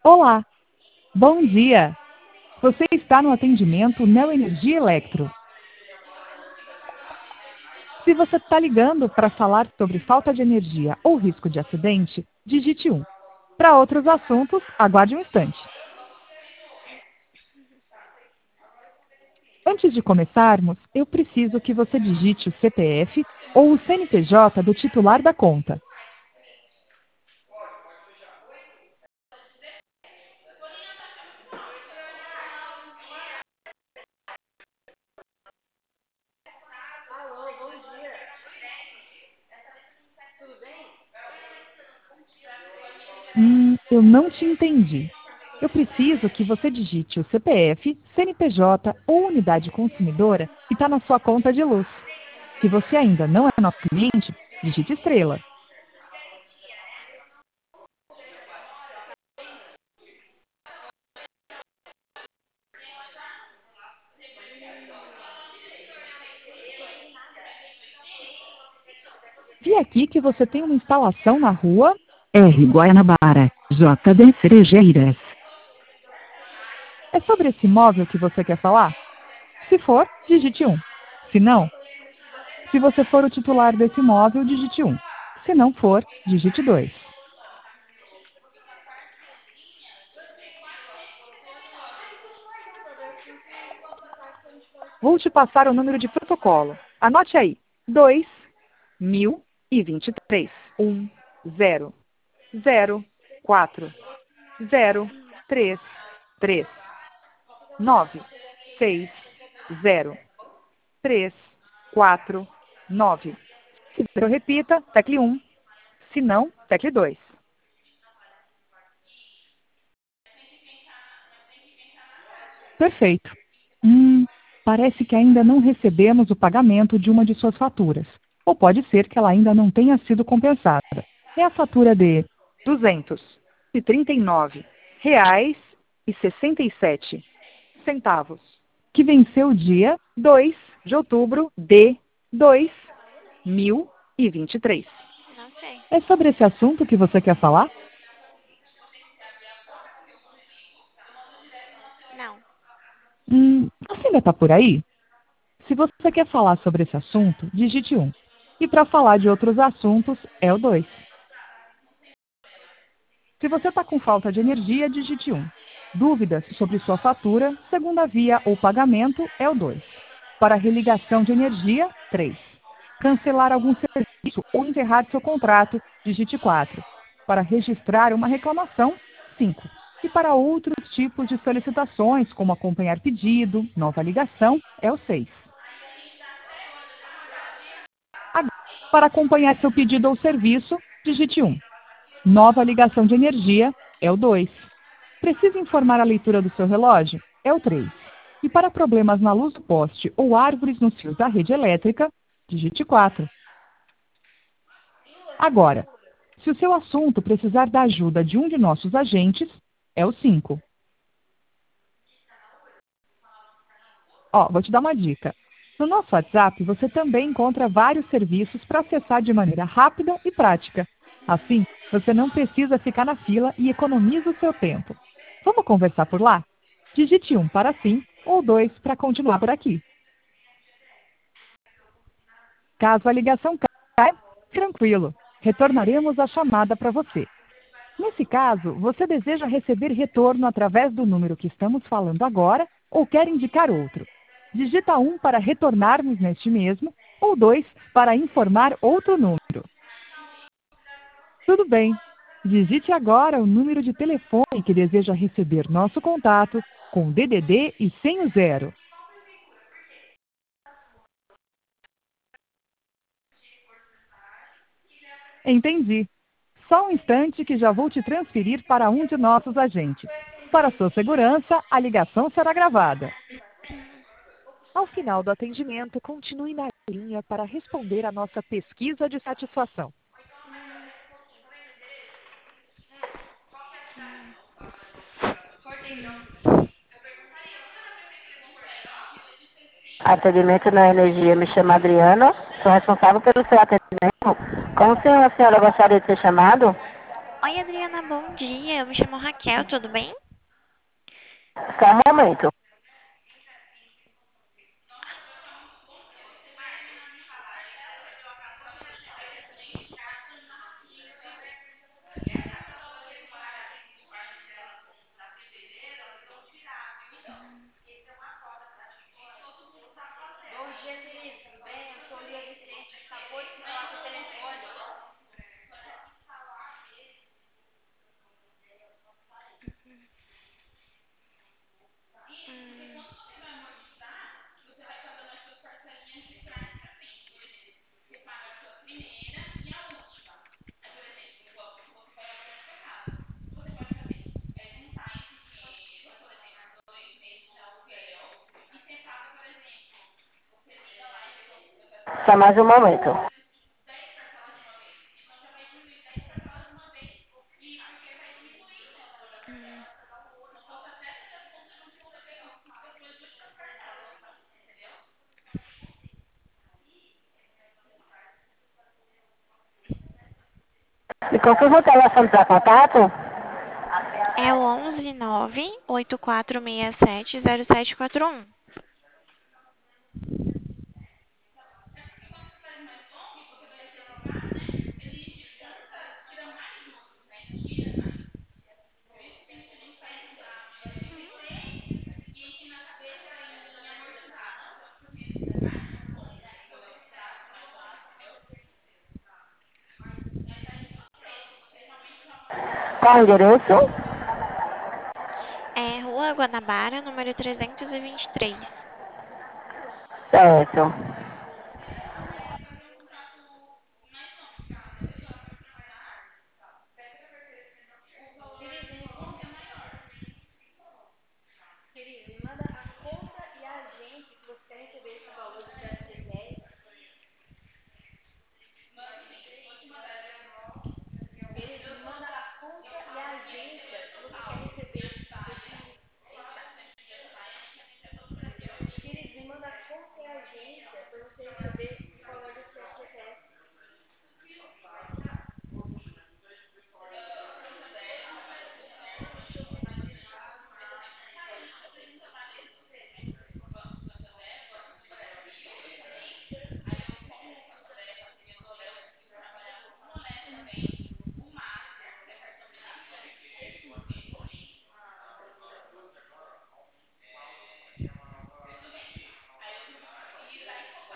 Olá, bom dia. Você está no atendimento Neoenergia Electro. Se você está ligando para falar sobre falta de energia ou risco de acidente, digite 1. Para outros assuntos, aguarde um instante. Antes de começarmos, eu preciso que você digite o CPF ou o CNPJ do titular da conta. Eu não te entendi. Eu preciso que você digite o CPF, CNPJ ou unidade consumidora que está na sua conta de luz. Se você ainda não é nosso cliente, digite estrela. Vi aqui que você tem uma instalação na rua R. Guanabara, JD Cerejeiras. É sobre esse imóvel que você quer falar? Se for, digite 1. Se não, se você for o titular desse imóvel, digite 1. Se não for, digite 2. Vou te passar o número de protocolo. Anote aí. 2023. 0, 0, 4, 0, 3, 3, 9, 6, 0, 3, 4, 9. Se eu repita, tecle 1. Se não, tecle 2. Perfeito. Parece que ainda não recebemos o pagamento de uma de suas faturas. Ou pode ser que ela ainda não tenha sido compensada. É a fatura de R$ 239,67, que venceu dia 2 de outubro de 2023. Não sei. É sobre esse assunto que você quer falar? Não. Você ainda está por aí? Se você quer falar sobre esse assunto, digite 1. E para falar de outros assuntos, é o 2. Se você está com falta de energia, digite 1. Dúvidas sobre sua fatura, segunda via ou pagamento, é o 2. Para religação de energia, 3. Cancelar algum serviço ou encerrar seu contrato, digite 4. Para registrar uma reclamação, 5. E para outros tipos de solicitações, como acompanhar pedido, nova ligação, é o 6. Agora, para acompanhar seu pedido ou serviço, digite 1. Nova ligação de energia, é o 2. Precisa informar a leitura do seu relógio? É o 3. E para problemas na luz do poste ou árvores nos fios da rede elétrica, digite 4. Agora, se o seu assunto precisar da ajuda de um de nossos agentes, é o 5. Vou te dar uma dica. No nosso WhatsApp, você também encontra vários serviços para acessar de maneira rápida e prática. Assim, você não precisa ficar na fila e economiza o seu tempo. Vamos conversar por lá? Digite 1 para sim ou 2 para continuar por aqui. Caso a ligação caia, tranquilo, retornaremos a chamada para você. Nesse caso, você deseja receber retorno através do número que estamos falando agora ou quer indicar outro? Digita 1 para retornarmos neste mesmo ou 2 para informar outro número. Tudo bem. Digite agora o número de telefone que deseja receber nosso contato com DDD e sem o 0. Entendi. Só um instante que já vou te transferir para um de nossos agentes. Para sua segurança, a ligação será gravada. Ao final do atendimento, continue na linha para responder a nossa pesquisa de satisfação. Atendimento na energia, me chamo Adriana, sou responsável pelo seu atendimento. Como a senhora gostaria de ser chamado? Oi, Adriana, bom dia. Eu me chamo Raquel, tudo bem? Só um momento. Só mais um momento. Me confirma o telefone para contato? É o 11984670741. Qual o endereço? É Rua Guanabara, número 323. Certo.